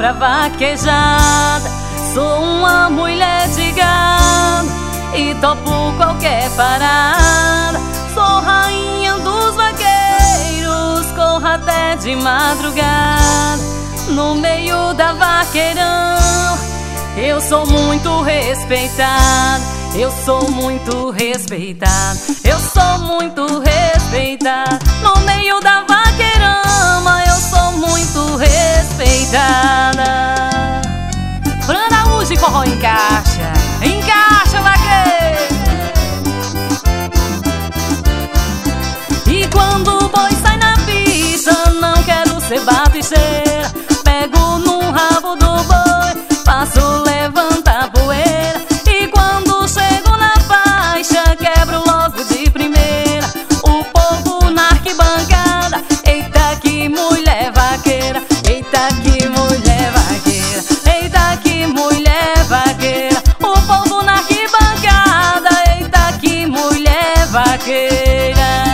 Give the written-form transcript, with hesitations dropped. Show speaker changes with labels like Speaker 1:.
Speaker 1: pra vaquejada. Sou uma mulher de gado e topo qualquer parada. Sou rainha dos vaqueiros, corro até de madrugada. No meio da vaqueirão eu sou muito respeitada. Eu sou muito respeitada. Eu sou muito respeitada. No meio da vaqueirama eu sou muito respeitada. Fran Araújo e forró encaixa. Encaixa, vaqueiro. E quando o boi sai na pista, não quero ser baticheira. Pego no rabo do boi, faço levantar poeira. E quando chego na faixa, quebro logo de primeira. O povo na arquibancada, eita que mulher vaqueira. Eita que mulher vaqueira. Eita que mulher vaqueira. O povo na arquibancada, eita que mulher vaqueira.